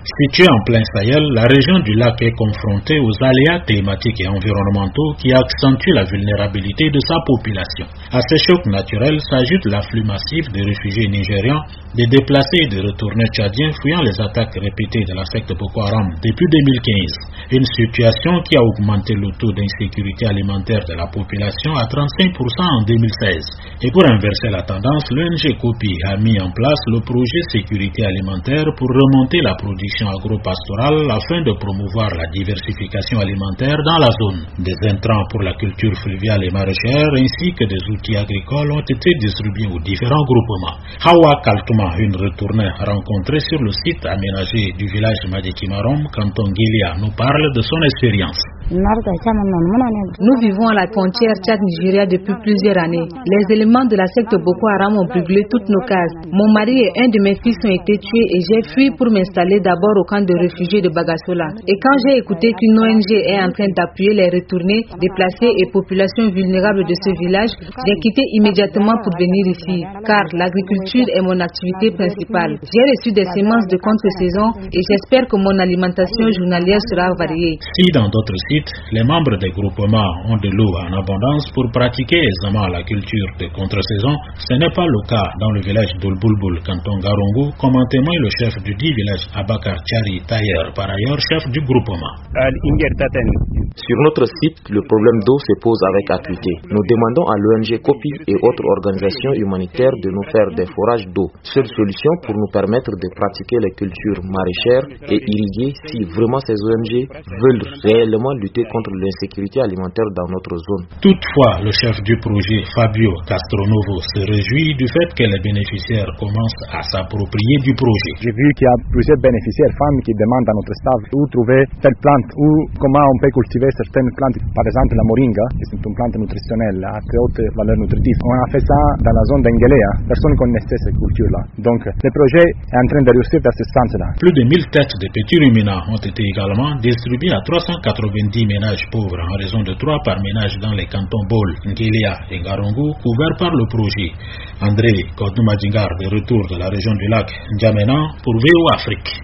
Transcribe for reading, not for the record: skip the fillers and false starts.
Située en plein Sahel, la région du lac est confrontée aux aléas climatiques et environnementaux qui accentuent la vulnérabilité de sa population. À ces chocs naturels s'ajoute l'afflux massif de réfugiés nigérians, des déplacés et de retournés tchadiens fuyant les attaques répétées de la secte Boko Haram depuis 2015. Une situation qui a augmenté le taux d'insécurité alimentaire de la population à 35% en 2016. Et pour inverser la tendance, l'ONG COPI a mis en place le projet sécurité alimentaire pour remonter la production agro-pastorale afin de promouvoir la diversification alimentaire dans la zone. Des intrants pour la culture fluviale et maraîchère ainsi que des outils agricoles ont été distribués aux différents groupements. Hawa Kaltouma, une retournée rencontrée sur le site aménagé du village Madikimarom, canton Gilia, nous parle de son expérience. Nous vivons à la frontière Tchad-Nigeria depuis plusieurs années. Les éléments de la secte Boko Haram ont brûlé toutes nos cases. Mon mari et un de mes fils ont été tués et j'ai fui pour m'installer d'abord au camp de réfugiés de Bagassola. Et quand j'ai écouté qu'une ONG est en train d'appuyer les retournés, déplacés et populations vulnérables de ce village, j'ai quitté immédiatement pour venir ici, car l'agriculture est mon activité principale. J'ai reçu des semences de contre-saison et j'espère que mon alimentation journalière sera variée. Si dans d'autres sites, les membres des groupements ont de l'eau en abondance pour pratiquer aisément la culture de contre-saison, ce n'est pas le cas dans le village d'Olboulboul, canton Garongo, comme en témoigne le chef du dit village Abakar Chari Tayer, par ailleurs chef du groupement. Sur notre site, le problème d'eau se pose avec acuité. Nous demandons à l'ONG COPI et autres organisations humanitaires de nous faire des forages d'eau. Seule solution pour nous permettre de pratiquer les cultures maraîchères et irriguer si vraiment ces ONG veulent réellement lutter contre l'insécurité alimentaire dans notre zone. Toutefois, le chef du projet, Fabio Castronovo, se réjouit du fait que les bénéficiaires commencent à s'approprier du projet. J'ai vu qu'il y a plusieurs bénéficiaires, femmes, qui demandent à notre staff où trouver telle plante, ou comment on peut cultiver certaines plantes. Par exemple, la moringa, qui est une plante nutritionnelle à très haute valeur nutritive. On a fait ça dans la zone d'Engelea. Personne ne connaissait cette culture-là. Donc, le projet est en train de réussir dans ce sens-là. Plus de 1000 têtes de petits ruminants ont été également distribuées à 390 ménages pauvres en raison de 3 par ménage dans les cantons Bol, Ngelia et Garongo, couverts par le projet. André Kodoumadingar, de retour de la région du lac N'Djamena pour VO Afrique.